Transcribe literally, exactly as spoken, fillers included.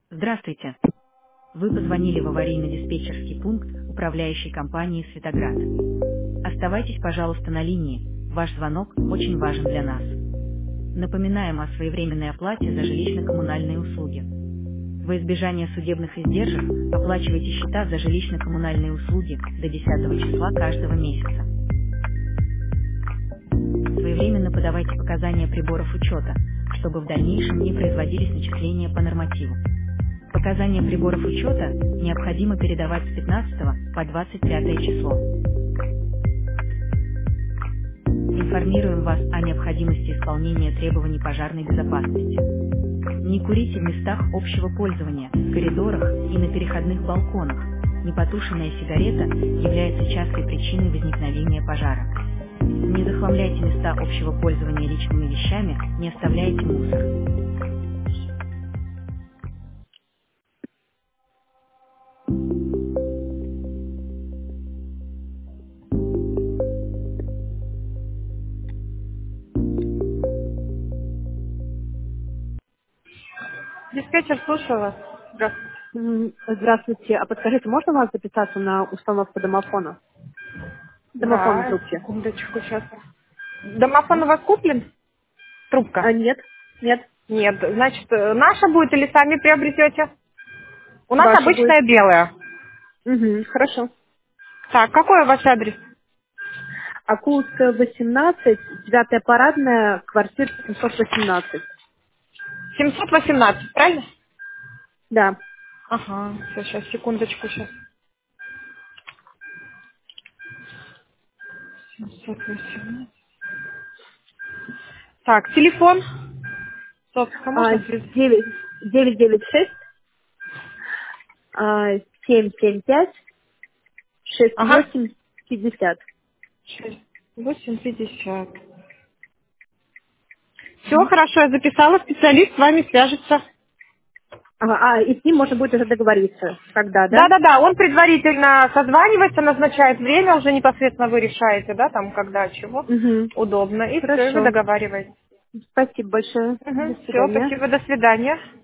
Здравствуйте. Вы позвонили в аварийно-диспетчерский пункт управляющей компании «Светоград». Оставайтесь, пожалуйста, на линии. Ваш звонок очень важен для нас. Напоминаем о своевременной оплате за жилищно-коммунальные услуги. Во избежание судебных издержек оплачивайте счета за жилищно-коммунальные услуги до десятого числа каждого месяца. Своевременно подавайте показания приборов учета, чтобы в дальнейшем не производились начисления по нормативу. Показания приборов учета необходимо передавать с пятнадцатого по двадцать пятое число. Информируем вас о необходимости исполнения требований пожарной безопасности. Не курите в местах общего пользования, в коридорах и на переходных балконах. Непотушенная сигарета является частой причиной возникновения пожара. Не захламляйте места общего пользования личными вещами, не оставляйте мусор. Диспетчер, слушаю вас. Здравствуйте. М, Здравствуйте. А подскажите, можно у вас записаться на установку домофона? Домофона Да, трубки. секундочку, сейчас. Домофон у вас куплен? А, Трубка? нет, нет, Нет. Значит, э, наша будет или сами приобретете? У нас ваша будет. обычная белая. Угу, хорошо. Так, какой ваш адрес? Акулская, восемнадцать, девятая парадная, квартира семьсот восемнадцать. семьсот восемнадцать, правильно? Да. Ага, все, сейчас, секундочку, сейчас. семьсот восемнадцать. Так, телефон. Собственно, А, можно связаться? девять девять девять шесть, а, семь семь пять, шесть Ага. восемь пятьдесят. шесть, восемь, пятьдесят. Все, хорошо, я записала, специалист с вами свяжется. Ага, а, и с ним можно будет уже договориться. Когда, да? Да-да-да, он предварительно созванивается, назначает время, уже непосредственно вы решаете, да, там, когда, чего Угу. удобно, и все, и вы Хорошо. договариваетесь. Спасибо большое. До Угу, все, свидания. спасибо, до свидания.